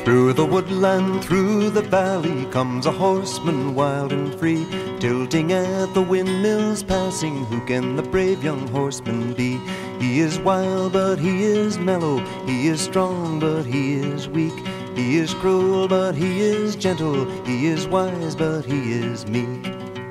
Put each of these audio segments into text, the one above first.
Through the woodland, through the valley, comes a horseman wild and free, tilting at the windmills passing. Who can the brave young horseman be? He is wild, but he is mellow. He is strong, but he is weak. He is cruel, but he is gentle. He is wise, but he is meek.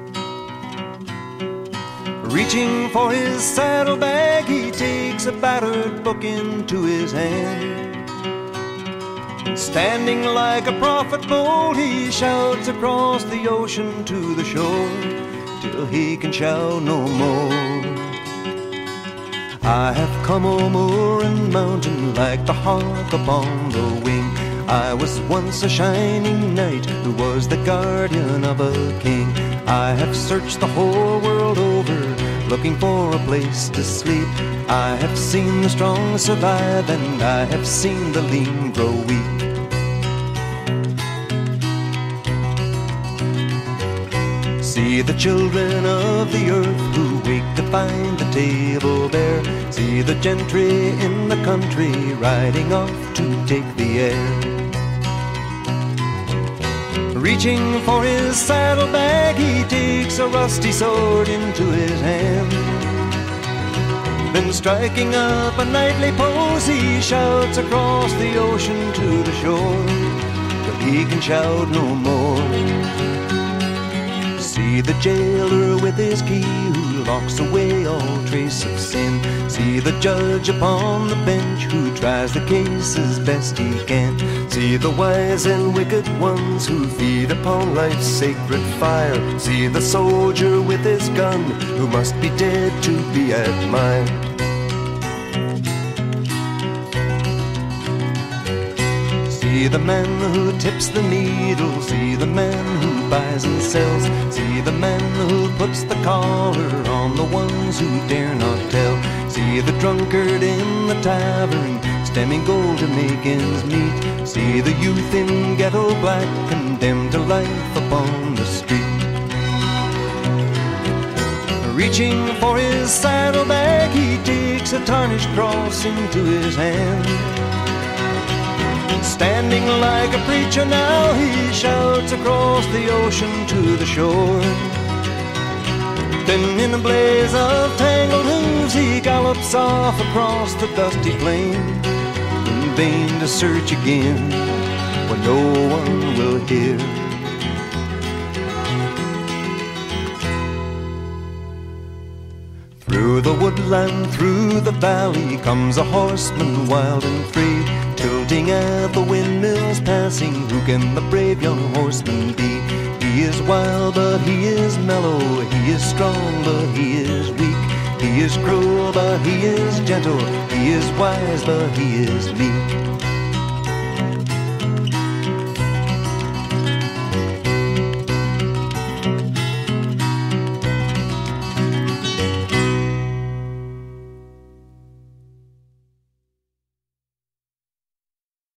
Reaching for his saddlebag, he takes a battered book into his hand. Standing like a prophet bold, he shouts across the ocean to the shore, till he can shout no more. I have come o'er moor and mountain like the hawk upon the wing. I was once a shining knight who was the guardian of a king. I have searched the whole world over, looking for a place to sleep. I have seen the strong survive, and I have seen the lean grow weak. See the children of the earth who wake to find the table bare. See the gentry in the country riding off to take the air. Reaching for his saddlebag, he takes a rusty sword into his hand. Then striking up a knightly pose, he shouts across the ocean to the shore, till he can shout no more. See the jailer with his key who locks away all trace of sin. See the judge upon the bench who tries the case as best he can. See the wise and wicked ones who feed upon life's sacred fire. See the soldier with his gun who must be dead to be admired. See the man who tips the needle. See the man who buys and sells. See the man who puts the collar on the ones who dare not tell. See the drunkard in the tavern, stemming gold to make ends meet. See the youth in ghetto black, condemned to life upon the street. Reaching for his saddlebag, he takes a tarnished cross into his hand. Standing like a preacher now, he shouts across the ocean to the shore. Then in a blaze of tangled hooves, he gallops off across the dusty plain, in vain to search again when no one will hear. Through the woodland, through the valley, comes a horseman wild and free, tilting at the windmills passing. Who can the brave young horseman be? He is wild, but he is mellow. He is strong, but he is weak. He is cruel, but he is gentle. He is wise, but he is meek.